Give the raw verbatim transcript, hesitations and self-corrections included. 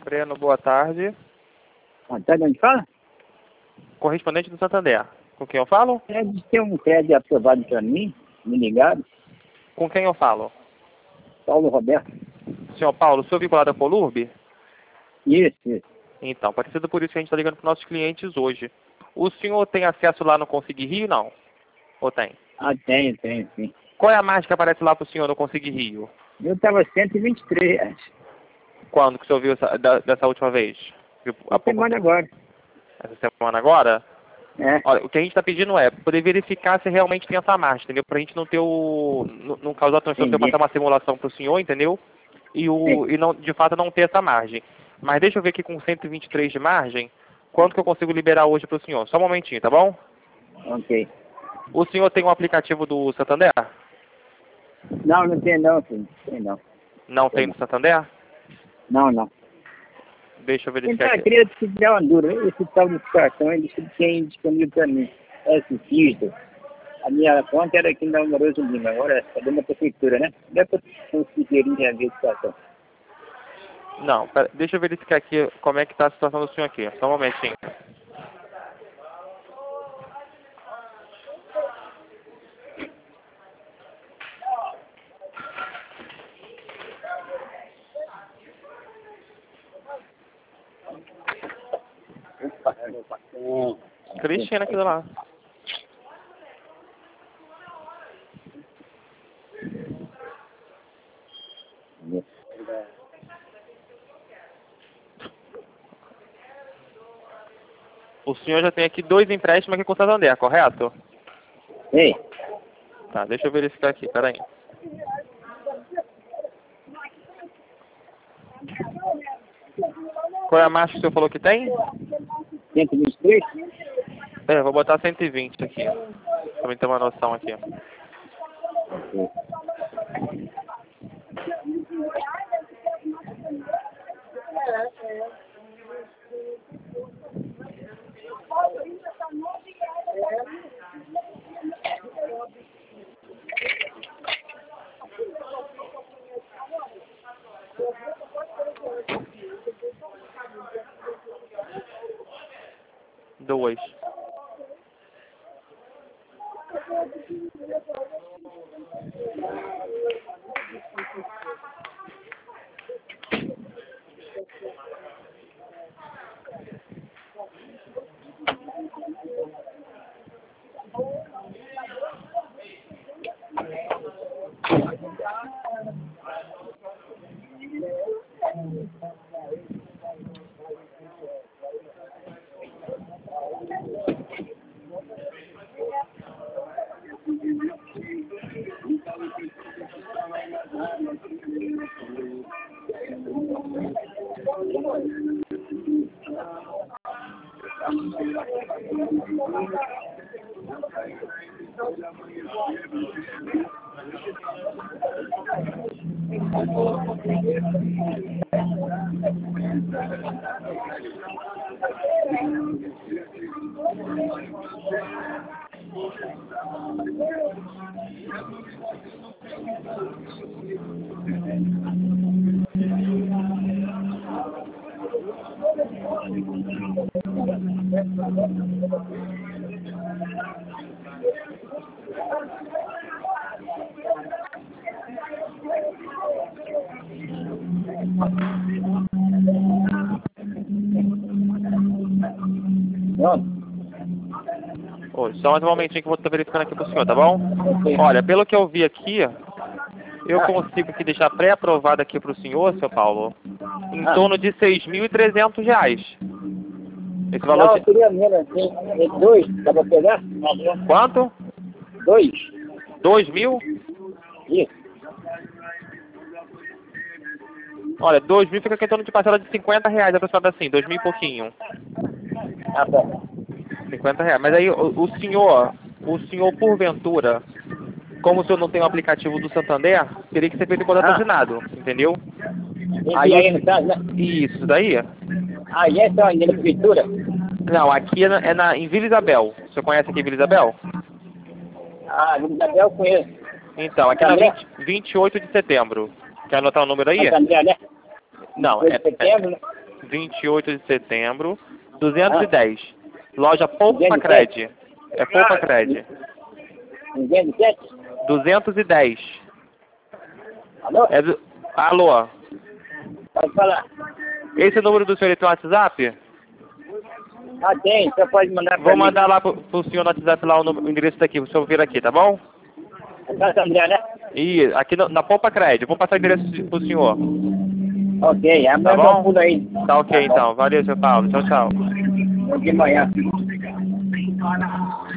Breno, boa tarde. Boa tarde, onde fala? Correspondente do Santander. Com quem eu falo? É de ter um crédito aprovado para mim, me ligaram. Com quem eu falo? Paulo Roberto. Senhor Paulo, o senhor vinculado à Colurb? Isso, isso. Então, parecido por isso que a gente está ligando para os nossos clientes hoje. O senhor tem acesso lá no Consegui Rio, não? Ou tem? Ah, tenho, tenho, sim. Qual é a margem que aparece lá para o senhor no Consegui Rio? Eu estava cento e vinte e três reais. Quando que o senhor viu essa, da, dessa última vez? Viu há A pouco semana tempo? agora. Essa semana agora? É. Olha, o que a gente está pedindo é poder verificar se realmente tem essa margem, entendeu? Para a gente não ter o... não, não causar transtorno, eu passar uma simulação para o senhor, entendeu? E, o, e não, de fato não ter essa margem. Mas deixa eu ver aqui com cento e vinte e três de margem, quanto que eu consigo liberar hoje para o senhor? Só um momentinho, tá bom? Ok. O senhor tem um aplicativo do Santander? Não, não tem não, filho. Tem não. Não tem Tem no Santander? Não, não. Deixa eu Então, verificar eu aqui. queria te dar uma dúvida. Esse tal de cartão, ele tem disponível para mim. É esse Fisto. A minha conta era aqui na Amoroso Lima. Agora é dentro da prefeitura, né? Dá para conseguir ver esse cartão. Não, pera, deixa eu verificar aqui como é que está a situação do senhor aqui. Só um momentinho. Cristina aqui do lado. O senhor já tem aqui dois empréstimos aqui com o Santander, correto? Ei, Tá, deixa eu verificar aqui, peraí. Qual é a marcha que o senhor falou que tem? cento e vinte e três? É, vou botar cento e vinte aqui, pra mim ter uma noção aqui. Ok. Dois. Pronto. Oi, só mais um momentinho que eu vou estar verificando aqui pro senhor, tá bom? Ok. Olha, pelo que eu vi aqui, eu consigo aqui deixar pré-aprovado aqui pro senhor, seu Paulo, em Ah. torno de seis mil e trezentos reais. Esse Não, valor eu de... queria menos. Tem tem dois, dá para pegar? Quanto? Dois. Dois mil? Isso. Olha, dois mil fica aqui em torno de parcela de cinquenta reais, aproximadamente assim, dois mil e pouquinho. Ah, bom. cinquenta reais. Mas aí, o, o senhor, o senhor, porventura, como o senhor não tem o aplicativo do Santander, teria que ser feito em contrato Ah. assinado, entendeu? Esse Aí, aí eu- no caso, né? isso daí? Ah, e essa onde? Na prefeitura? Não, aqui é, na, é na, em Vila Isabel. O senhor conhece aqui Vila Isabel? Ah, Vila Isabel eu conheço. Então, aqui na André? vinte, vinte e oito de setembro. Quer anotar o número aí? Santo André, né? Não, dois é, de setembro, né? vinte e oito de setembro, duzentos e dez. Loja Poupa Cred. É Poupa Cred. duzentos e sete? duzentos e dez. Alô? É do... Alô? Pode falar. Esse é o número do senhor tem WhatsApp? Ah, tem. Você pode mandar pra Vou mim. mandar lá pro, pro senhor no WhatsApp lá o, número, o endereço daqui, pro senhor vir aqui, tá bom? Santo André, né? E aqui no, na Poupa Cred. Vou passar o endereço pro senhor. Ok. Tá Amanhã eu bom? pulo aí. Tá ok então. Valeu, seu Paulo. Tchau, tchau. De manhã.